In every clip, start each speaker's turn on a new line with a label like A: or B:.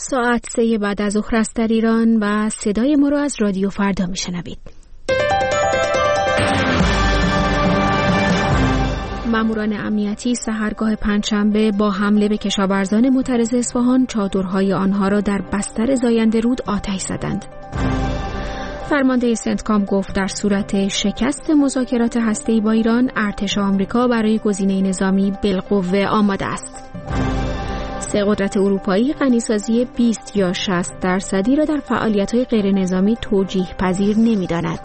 A: ساعت 3 بعد از ظهر است در ایران و صدای ما را از رادیو فردا میشنوید. ماموران امنیتی سحرگاه پنجشنبه با حمله به کشاورزان معترض اصفهان چادرهای آنها را در بستر زاینده رود آتش زدند. فرمانده سنتکام گفت در صورت شکست مذاکرات هسته‌ای با ایران، ارتش آمریکا برای گزینه نظامی بالقوه آماده است. 3 قدرت اروپایی غنیسازی 20 یا 60% را در فعالیت‌های غیر نظامی توجیه پذیر نمی‌داند.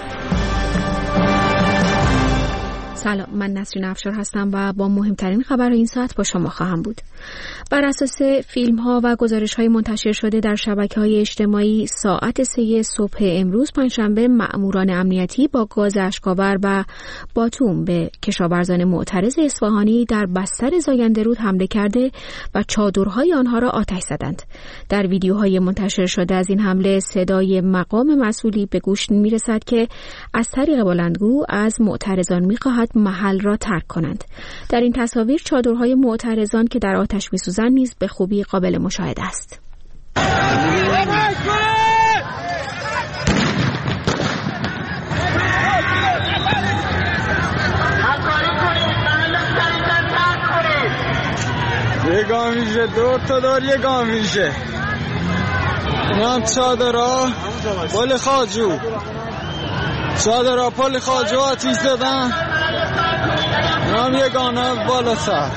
A: سلام، من نسرین افشار هستم و با مهمترین خبر این ساعت با شما خواهم بود. بر اساس فیلم‌ها و گزارش‌های منتشر شده در شبکه‌های اجتماعی، ساعت 3 صبح امروز پنجشنبه مأموران امنیتی با گاز اشک‌آور و باتوم به کشاورزان معترض اصفهانی در بستر زاینده رود حمله کرده و چادرهای آنها را آتش زدند. در ویدیوهای منتشر شده از این حمله صدای مقام مسئولی به گوش می‌رسد که از طریق بلندگو از معترضان می‌خواهد محل را ترک کنند. در این تصاویر چادرهای معترضان که در آتش می‌سوزند نیز به خوبی قابل مشاهده است.
B: یه گامیشه، 2 تا دار یه گامیشه. اینم چادرها پل خاجو، چادرها پل خاجو آتیش زدن. اینم یه گانه بالا سر.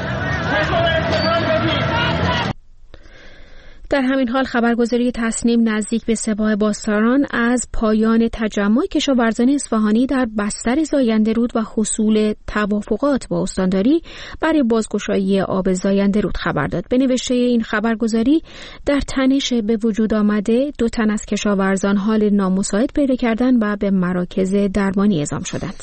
A: در همین حال خبرگزاری تصنیم نزدیک به سپاه باستاران از پایان تجمع کشاورزان اصفهانی در بستر زاینده رود و حصول توافقات با استانداری برای بازگشایی آب زاینده رود خبر داد. به نوشته این خبرگزاری، در تنش به وجود آمده 2 تن از کشاورزان حال نامساعد پیدا کردند و به مراکز درمانی اعزام شدند.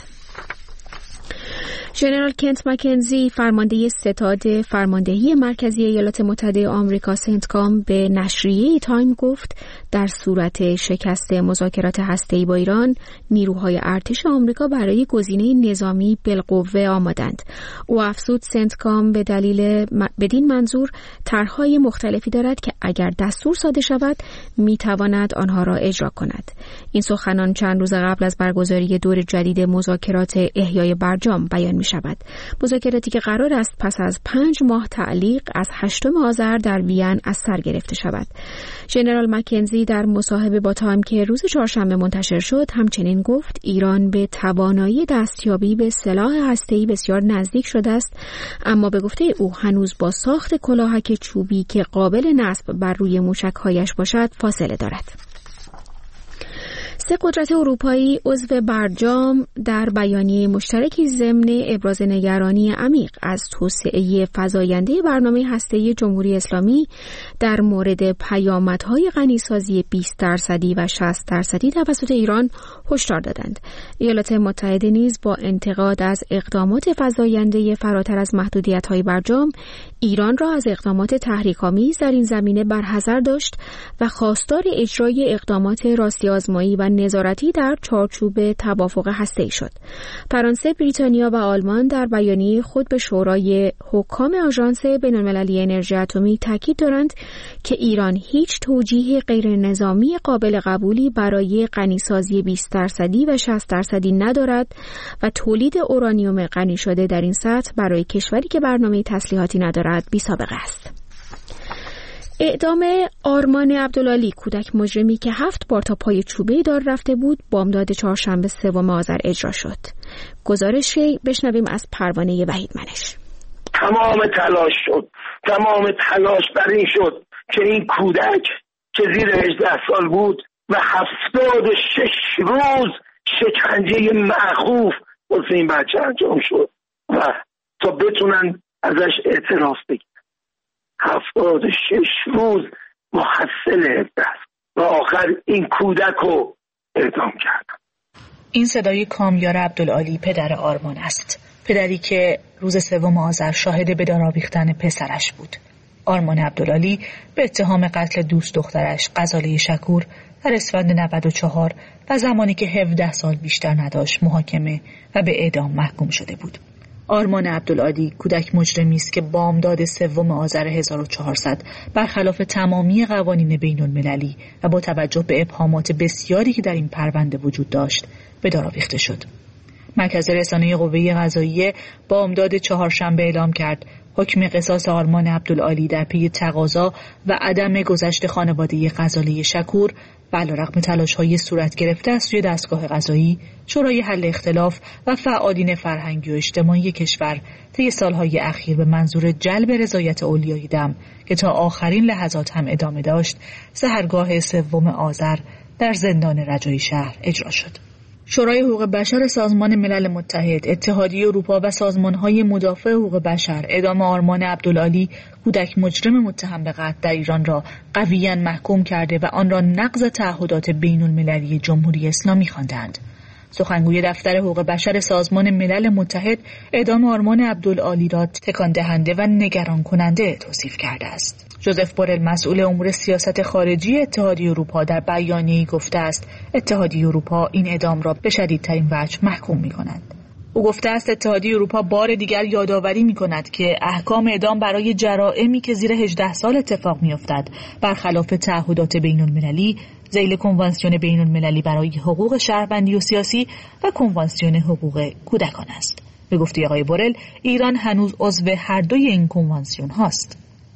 A: ژنرال کنت مکنزی، فرمانده ستاد فرماندهی مرکزی ایالات متحده آمریکا سنتکام، به نشریه تایم گفت در صورت شکست مذاکرات هسته‌ای با ایران، نیروهای ارتش آمریکا برای گزینه نظامی بالقوه آمادند. او افزود سنتکام بدین منظور طرح‌های مختلفی دارد که اگر دستور صادر شود می‌تواند آنها را اجرا کند. این سخنان چند روز قبل از برگزاری دور جدید مذاکرات احیای برجام بیان می شود. مذاکراتی که قرار است پس از 5 ماه تعلیق از 8 آذر در وین از سر گرفته شود. ژنرال مکنزی در مصاحبه با تایم که روز چهارشنبه منتشر شد همچنین گفت ایران به توانایی دستیابی به سلاح هسته‌ای بسیار نزدیک شده است، اما به گفته او هنوز با ساخت کلاهک چوبی که قابل نصب بر روی موشک‌هایش باشد فاصله دارد. 3 قدرت اروپایی عضو برجام در بیانیه مشترکی ضمن ابراز نگرانی عمیق از توسعه فزاینده برنامه هسته‌ای جمهوری اسلامی در مورد پیامدهای غنیسازی 20% و 60% توسط ایران هشدار دادند. ایالات متحده نیز با انتقاد از اقدامات فزاینده فراتر از محدودیت‌های برجام، ایران را از اقدامات تحریک‌آمیز در این زمینه برحذر داشت و خواستار اجرای اقدامات راستی آزمایی و نظارتی در چارچوب توافق هسته‌ای شد. فرانسه، بریتانیا و آلمان در بیانیه خود به شورای حکام آژانس بین‌المللی انرژی اتمی تاکید دارند که ایران هیچ توجیه غیر نظامی قابل قبولی برای غنیسازی 20% و 60% ندارد و تولید اورانیوم غنی شده در این سطح برای کشوری که برنامه تسلیحاتی ندارد بی‌سابقه است. اعدام آرمان عبدالعالی، کودک مجرمی که 7 بار تا پای چوبه دار رفته بود، بامداد چهارشنبه 3 آذر اجرا شد. گزارشی بشنویم از پروانه وحیدمنش.
C: تمام تلاش بر این شد که این کودک که زیر 18 سال بود و 76 روز شکنجه معکوف واسه این بچه انجام شد و تا بتونن ازش اعتراف بگیرن. 76 روز محصل 17 و آخر این کودک رو اعدام کردن.
D: این صدای کامیار عبدالعالی پدر آرمان است. پدری که روز 3 آذر شاهد به دار آویختن پسرش بود. آرمان عبدالعالی به اتهام قتل دوست دخترش غزاله شکور در اسفند 94 و زمانی که 17 سال بیشتر نداشت محاکمه و به اعدام محکوم شده بود. آرمان عبدالعالی کودک مجرمی است که بامداد 3 آذر 1400 برخلاف تمامی قوانین بین‌المللی و با توجه به ابهامات بسیاری که در این پرونده وجود داشت به دار آویخته شد. مرکز رسانه قوه قضاییه بامداد 4 اعلام کرد حکم قصاص آرمان عبدالعالی در پی تقاضا و عدم گذشت خانواده غزاله شکور و علیرغم تلاش‌های صورت گرفته از سوی دستگاه قضایی، شورای حل اختلاف و فعالین فرهنگی و اجتماعی کشور طی سالهای اخیر به منظور جلب رضایت اولیای دم که تا آخرین لحظات هم ادامه داشت، سحرگاه 3 آذر در زندان رجایی شهر اجرا شد. شورای حقوق بشر سازمان ملل متحد، اتحادیه اروپا و سازمان‌های مدافع حقوق بشر اعدام آرمان عبدالعالی کودک مجرم متهم به قتل در ایران را قویاً محکوم کرده و آن را نقض تعهدات بین‌المللی جمهوری اسلامی خواندند. سخنگوی دفتر حقوق بشر سازمان ملل متحد اعدام آرمان عبدالعالی را تکان دهنده و نگران کننده توصیف کرده است. ژوزف بورل مسئول امور سیاست خارجی اتحادیه اروپا در بیانیه‌ای گفته است اتحادیه اروپا این اعدام را به شدیدترین وجه محکوم می‌کند. او گفته است اتحادیه اروپا بار دیگر یادآوری می‌کند که احکام اعدام برای جرائمی که زیر 18 سال اتفاق می‌افتد برخلاف تعهدات بین‌المللی ذیل کنوانسیون بین‌المللی برای حقوق شهروندی و سیاسی و کنوانسیون حقوق کودکان است. به گفته آقای بورل، ایران هنوز عضو هر دوی این کنوانسیون هاست.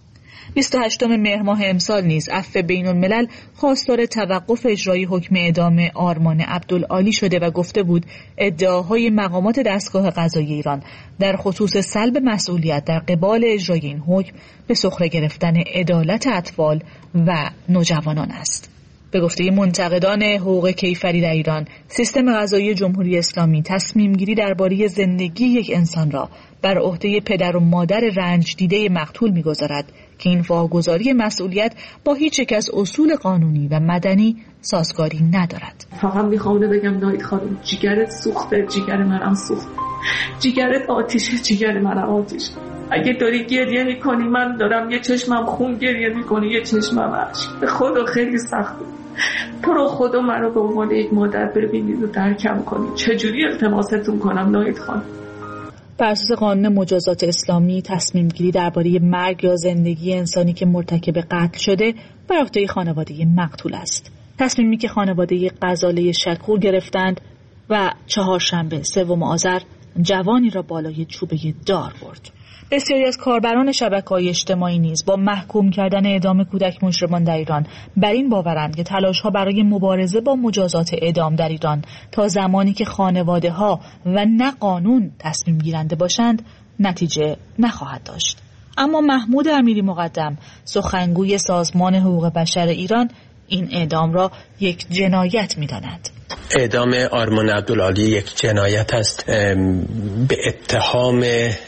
D: 28 مهر ماه امسال نیز عفو بین‌الملل خواستار توقف اجرای حکم اعدام آرمان عبدالعالی شده و گفته بود ادعاهای مقامات دستگاه قضایی ایران در خصوص سلب مسئولیت در قبال اجرای این حکم به سخره گرفتن عدالت اطفال و نوجوانان است. به گفته منتقدان حقوق کیفری در ایران، سیستم قضایی جمهوری اسلامی تصمیم گیری درباره زندگی یک انسان را بر عهده پدر و مادر رنج دیده مقتول می‌گذارد که این واگذاری مسئولیت با هیچ یک از اصول قانونی و مدنی سازگاری ندارد.
E: فقط میخوام بگم ناید خانم، جیگرت سوخته، جیگر منم سوخته، جیگرت آتیشه، جیگر منم آتیش. اگه داری گریه میکنی، من دارم یه چشمم خون گریه میکنی، یه چشمم اشک. به خدا خیلی سخته. تو رو خدا منو به عنوان یک مادر ببینید و درکم کنید. چجوری التماستون کنم ناید خانم؟
D: بر اساس قانون مجازات اسلامی تصمیم گیری درباره مرگ یا زندگی انسانی که مرتکب قتل شده بر عهده خانواده مقتول است. تصمیمی که خانواده غزاله شکور گرفتند و 4 3 آذر جوانی را بالای چوبه دار برد. بسیاری از کاربران شبکه‌های اجتماعی نیز با محکوم کردن اعدام کودک مجرمان در ایران بر این باورند که تلاش‌ها برای مبارزه با مجازات اعدام در ایران تا زمانی که خانواده‌ها و نه قانون تصمیم گیرنده باشند نتیجه نخواهد داشت. اما محمود امیری مقدم، سخنگوی سازمان حقوق بشر ایران، این اعدام را یک جنایت می‌داند.
F: اعدام آرمان عبدالعالی یک جنایت است به اتهام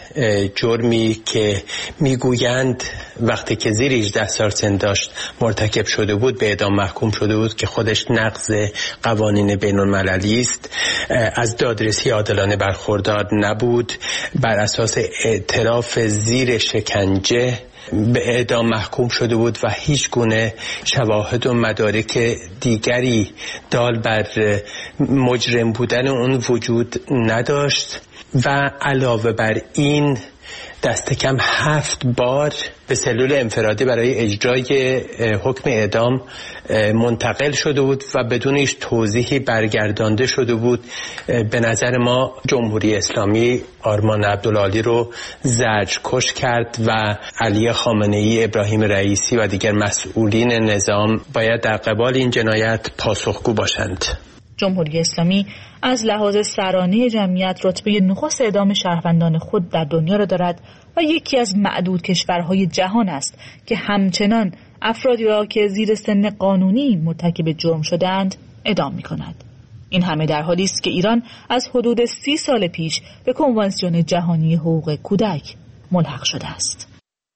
F: جرمی که میگویند وقتی که زیر 18 سال سن داشت مرتکب شده بود به اعدام محکوم شده بود که خودش نقض قوانین بین‌المللی است. از دادرسی عادلانه برخوردار نبود، بر اساس اعتراف زیر شکنجه به اعدام محکوم شده بود و هیچ گونه شواهد و مدارک دیگری دال بر مجرم بودن اون وجود نداشت و علاوه بر این دست کم 7 بار به سلول انفرادی برای اجرای حکم اعدام منتقل شده بود و بدون هیچ توضیحی برگردانده شده بود. به نظر ما جمهوری اسلامی آرمان عبدالعالی رو زجرکش کرد و علی خامنه‌ای، ابراهیم رئیسی و دیگر مسئولین نظام باید در قبال این جنایت پاسخگو باشند.
D: جمهوری اسلامی از لحاظ سرانه جمعیت رتبه نخست اعدام شهروندان خود در دنیا را دارد و یکی از معدود کشورهای جهان است که همچنان افرادی را که زیر سن قانونی مرتکب جرم شدند اعدام می‌کند. این همه در حالی است که ایران از حدود 30 سال پیش به کنوانسیون جهانی حقوق کودک ملحق شده است.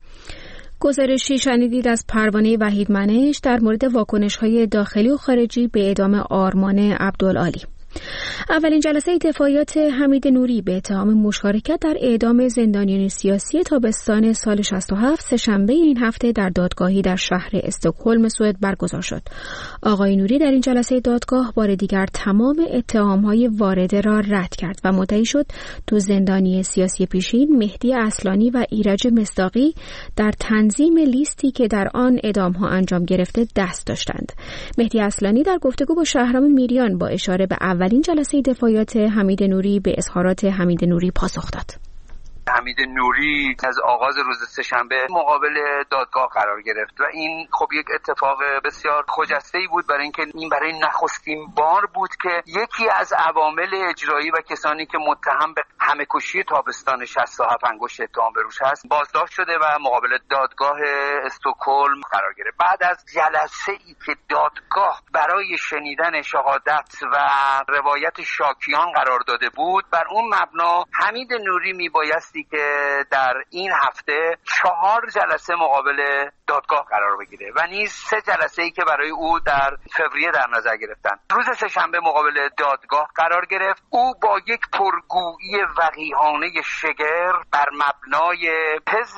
A: گزارشی شنیدید از پروانه وحید منش در مورد واکنش‌های داخلی و خارجی به اعدام آرمان عبدالعالی. اولین جلسه دفاعیات حمید نوری به اتهام مشارکت در اعدام زندانیان سیاسی تابستان سال 67 سه‌شنبه این هفته در دادگاهی در شهر استکهلم سوئد برگزار شد. آقای نوری در این جلسه دادگاه بار دیگر تمام اتهام‌های وارده را رد کرد و مدعی شد دو زندانی سیاسی پیشین مهدی اصلانی و ایرج مصداقی در تنظیم لیستی که در آن اعدام‌ها انجام گرفته دست داشتند. مهدی اصلانی در گفتگو با شهرام میریان با اشاره به اولین جلسه دفاعیات حمید نوری به اظهارات حمید نوری پاسخ داد.
G: حمید نوری از آغاز روز سه‌شنبه مقابل دادگاه قرار گرفت و این خب یک اتفاق بسیار خجسته‌ای بود برای نخستین بار بود که یکی از عوامل اجرایی و کسانی که متهم به همه‌کشی تابستان 67 انگشت اتهام به روش هست بازداشت شده و مقابل دادگاه استکهلم قرار گرفت. بعد از جلسه‌ای که دادگاه برای شنیدن شهادت و روایت شاکیان قرار داده بود، بر اون مبنا حمید نوری میبایستی که در این هفته 4 جلسه مقابل دادگاه قرار بگیره و نیز 3 جلسه‌ای که برای او در فوریه در نظر گرفتن. روز سه‌شنبه مقابل دادگاه قرار گرفت. او با یک پرگویی وقیحانه شگر بر مبنای تز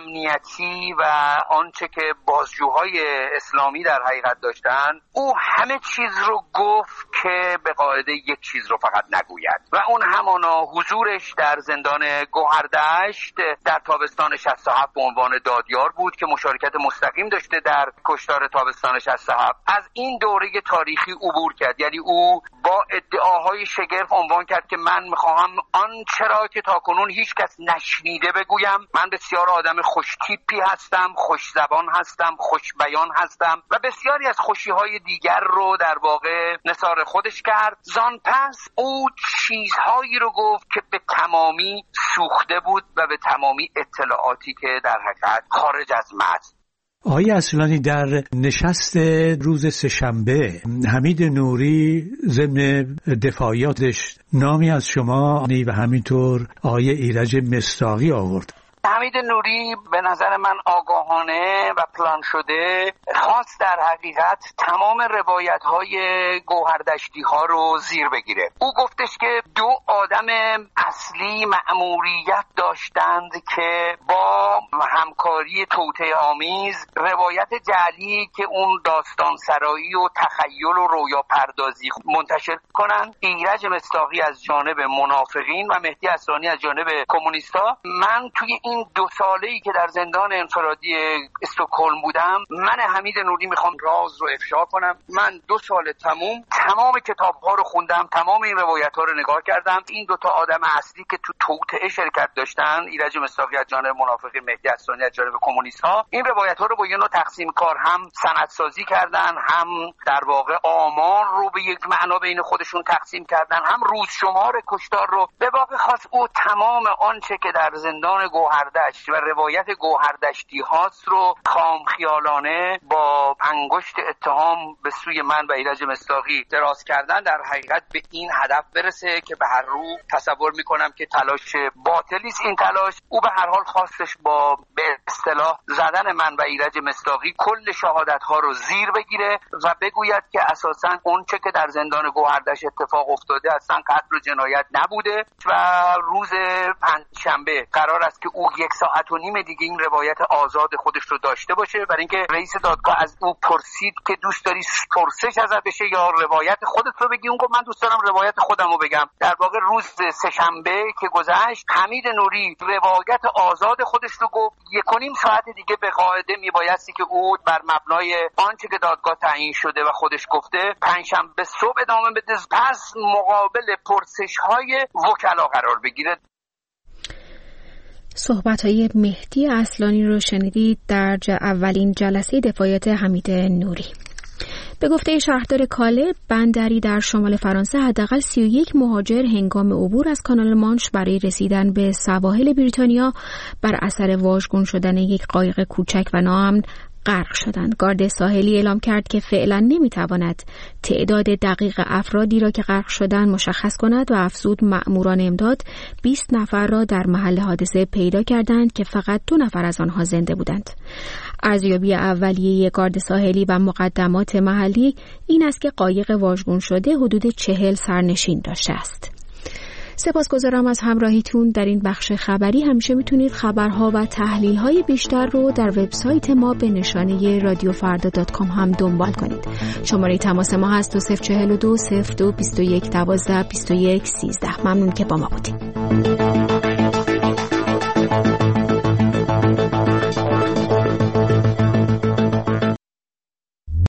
G: امنیتی و آنچه که بازجوهای اسلامی در حقیقت داشتن، او همه چیز رو گفت که به قاعده یک چیز رو فقط نگوید و اون همانا حضورش در زندان گوهردشت در تابستان 67 به عنوان دادیار بود که مشارکت مستقیم داشته در کشتار تابستان 67. از این دوره تاریخی عبور کرد، یعنی او با ادعاهای شگرف عنوان کرد که من میخواهم آنچه را که تاکنون هیچ کس نشنیده بگویم. من بسیار آدم خوشتیپی هستم، خوش زبان هستم، خوش بیان هستم و بسیاری از خوشیهای دیگر رو در واقع نثار خودش کرد. زان پس او چیزهایی رو گفت که به تمامی سوخته بود و به تمامی اطلاعاتی که در حقیقت خارج از متن.
H: آقای اصلانی، در نشست روز سه‌شنبه حمید نوری ضمن دفاعیاتش نامی از شما و همینطور آقای ایرج مصداقی آورد.
G: حمید نوری به نظر من آگاهانه و پلان شده خواست در حقیقت تمام روایت‌های گوهردشتی‌ها رو زیر بگیره. او گفتش که 2 آدم اصلی مأموریت داشتند که با همکاری توطئه‌آمیز روایت جعلی که اون داستان سرایی و تخیل و رویا پردازی منتشر کنند. ایرج مصداقی از جانب منافقین و مهدی اصلانی از جانب کمونیست‌ها. من توی این 2 ساله‌ای که در زندان انفرادی استکهلم بودم، من حمید نوری میخوام راز رو افشا کنم. من 2 سال تمام کتاب‌ها رو خوندم، تمام این روایت‌ها رو نگاه کردم. این 2 تا آدم اصلی که تو توطئه شرکت داشتن، ایرج مصداقی از جانب منافقین، مهدی اصلانی از جانب کمونیست‌ها، این روایت‌ها رو با یه نوع تقسیم کار هم سندسازی کردن، هم در واقع آمار رو به یک معنا بین خودشون تقسیم کردن، هم روزشمار کشتار رو. به واقع خاص او تمام آنچه که در زندان گوهردشت و روایت گوهردشتی هاست رو خامخیالانه با انگشت اتهام به سوی من و ایرج مصداقی دراز کردن، در حقیقت به این هدف برسه که به هر رو تصور میکنم که تلاش باطلی است. این تلاش او به هر حال خواستش با به اصطلاح زدن من و ایرج مصداقی کل شهادت ها رو زیر بگیره و بگوید که اساساً اون چه که در زندان گوهردشت اتفاق افتاده اصلا قتل و جنایت نبوده و روز پنجشنبه قرار است که او 1.5 ساعت دیگه این روایت آزاد خودش رو داشته باشه. برای اینکه رئیس دادگاه از او پرسید که دوست داری پرسش ازت بشه یا روایت خودت رو بگی؟ اون گفت من دوست دارم روایت خودم رو بگم. در واقع روز سه‌شنبه که گذشت حمید نوری روایت آزاد خودش رو گفت. 1.5 ساعت دیگه به قاعده میبایستی که او بر مبنای آنچه که دادگاه تعیین شده و خودش گفته پنجشنبه صبح ادامه بده، پس مقابل پرسش‌های وکلا قرار بگیره.
A: صحبت‌های مهدی اصلانی رو شنیدید در اولین جلسه دفاعیات حمید نوری. به گفته شهردار کاله، بندری در شمال فرانسه، حداقل 31 مهاجر هنگام عبور از کانال مانش برای رسیدن به سواحل بریتانیا بر اثر واژگون شدن یک قایق کوچک و ناامن غرق شدند. گارد ساحلی اعلام کرد که فعلا نمیتواند تعداد دقیق افرادی را که غرق شدند مشخص کند و افزود مأموران امداد 20 نفر را در محل حادثه پیدا کردند که فقط 2 نفر از آنها زنده بودند. ارزیابی اولیه گارد ساحلی و مقدمات محلی این است که قایق واژگون شده حدود 40 سرنشین داشته است. سپاسگزارم از همراهیتون در این بخش خبری. همیشه میتونید خبرها و تحلیل‌های بیشتر رو در وبسایت ما به نشانه radiofarda.com هم دنبال کنید. شماره تماس ما هست 042 02 21 12 21 13. ممنون که با ما بودید.